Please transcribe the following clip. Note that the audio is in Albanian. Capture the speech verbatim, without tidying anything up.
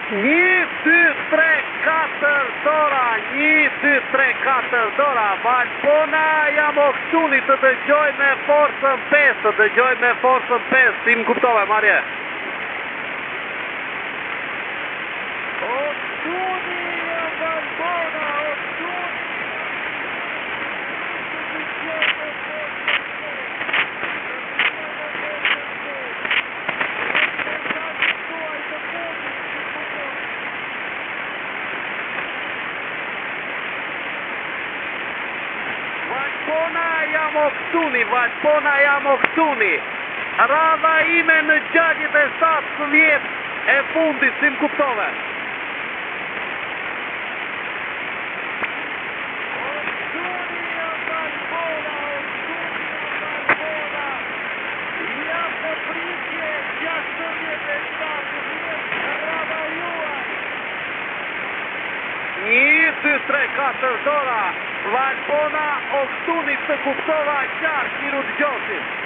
Një, dy, tre, katër dora, një, dy, tre, katër dora, Valpona jam o këtuni të dëgjoj me forcën pesë, të dëgjoj me forcën pesë, si më kuptove, Marje? O këtuni jam Valpona, o këtuni Valpona jam o këtuni, Valpona jam o këtuni. Radha ime në gjalljet e satëdhjetë e fundit, si më kuptove. O këtuni jam Valpona, o këtuni jam Valpona. Jam në pritje gjashtëdhjetë e satëdhjetë, radha juaj. Një, dy, tre, katër dora, Valpona o këtuni të kuptova qartë, një rrugë gjosit.